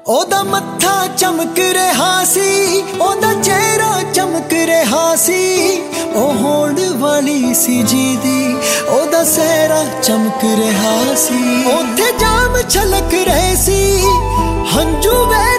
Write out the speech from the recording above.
ओदा मत्था चमक रहा सी, ओदा चेहरा चमक रहा सी। ओ होड़ वाली सी जीदी, ओदा सहरा चमक रहा सी। ओथे जाम छलक रहे सी, हंजू वे